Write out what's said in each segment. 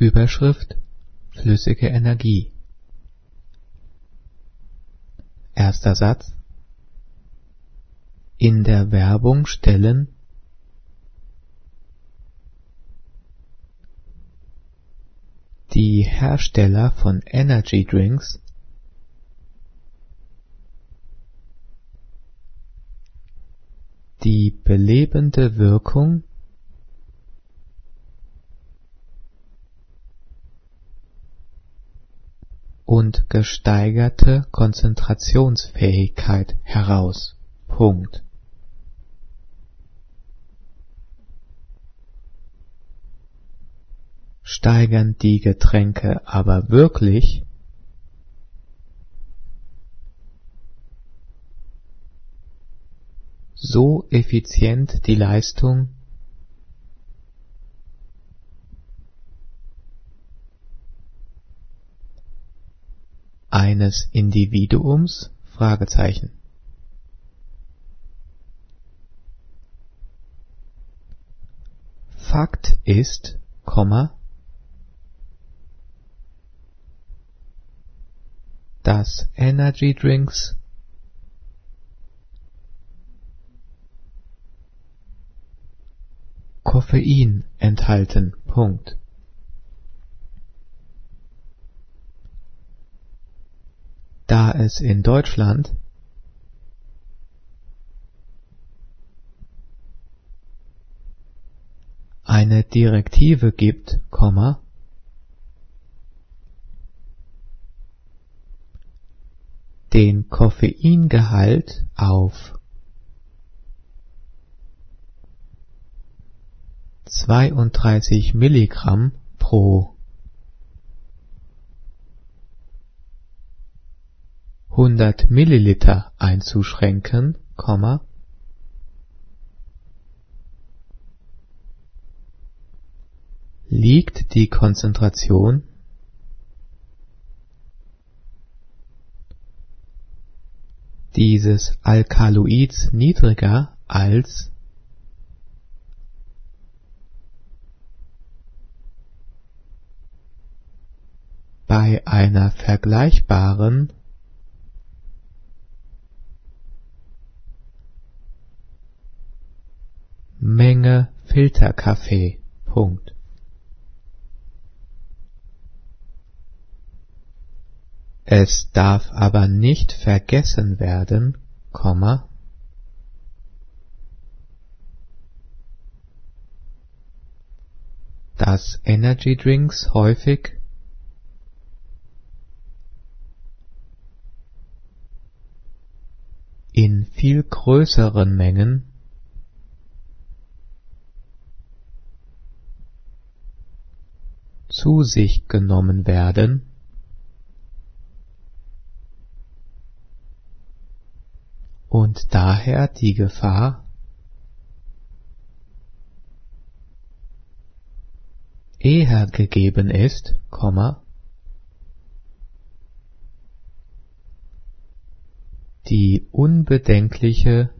Überschrift: Flüssige Energie. Erster Satz: In der Werbung stellen die Hersteller von Energy Drinks die belebende Wirkung und gesteigerte Konzentrationsfähigkeit heraus. Punkt. Steigern die Getränke aber wirklich so effizient die Leistung eines Individuums? Fragezeichen. Fakt ist, dass Energy Drinks Koffein enthalten. Punkt. Da es in Deutschland eine Direktive gibt, den Koffeingehalt auf 32 Milligramm pro 100 Milliliter einzuschränken, liegt die Konzentration dieses Alkaloids niedriger als bei einer vergleichbaren Menge Filterkaffee. Punkt. Es darf aber nicht vergessen werden, dass Energy Drinks häufig in viel größeren Mengen zu sich genommen werden und daher die Gefahr eher gegeben ist, die unbedenkliche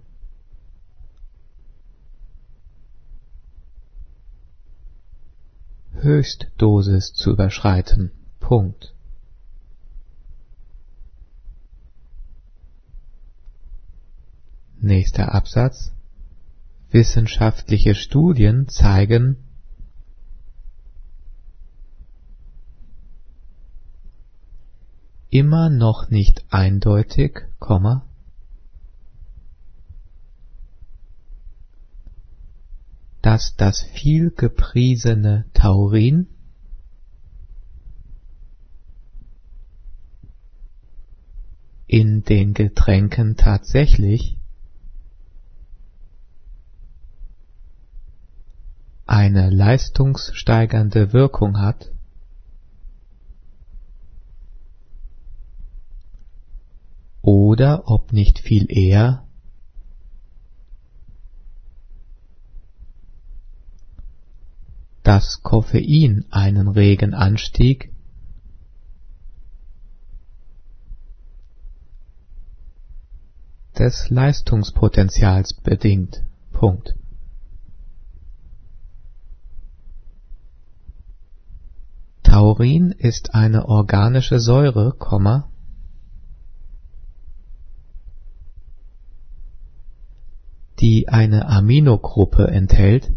Höchstdosis zu überschreiten. Punkt. Nächster Absatz. Wissenschaftliche Studien zeigen, immer noch nicht eindeutig, dass das viel gepriesene Taurin in den Getränken tatsächlich eine leistungssteigernde Wirkung hat oder ob nicht viel eher das Koffein einen regen Anstieg des Leistungspotenzials bedingt. Punkt. Taurin ist eine organische Säure, die eine Aminogruppe enthält,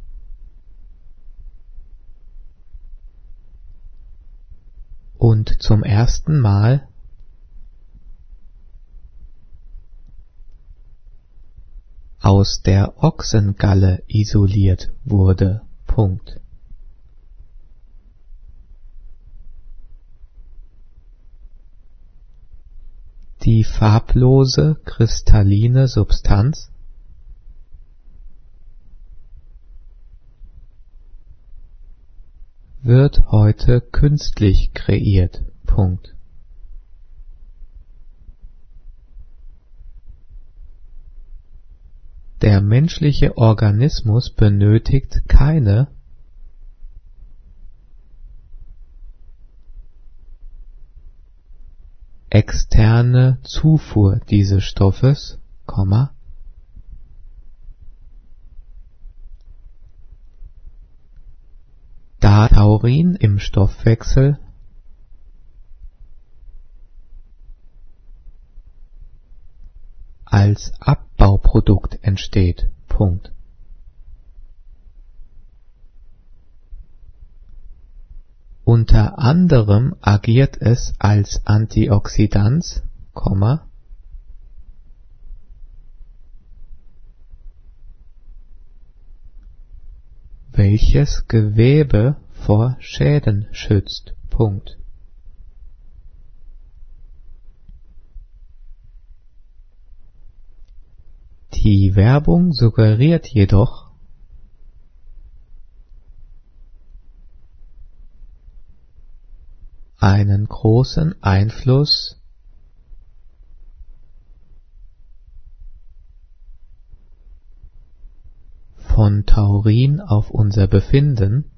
und zum ersten Mal aus der Ochsengalle isoliert wurde. Die farblose, kristalline Substanz wird heute künstlich kreiert. Der menschliche Organismus benötigt keine externe Zufuhr dieses Stoffes, da Taurin im Stoffwechsel als Abbauprodukt entsteht. Unter anderem agiert es als Antioxidans, welches Gewebe vor Schäden schützt. Die Werbung suggeriert jedoch, einen großen Einfluss von Taurin auf unser Befinden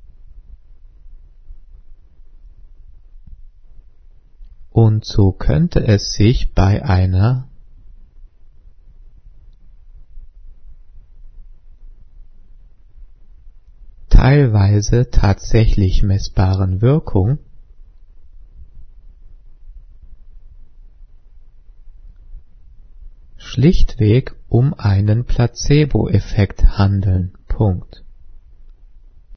und so könnte es sich bei einer teilweise tatsächlich messbaren Wirkung schlichtweg um einen Placebo-Effekt handeln.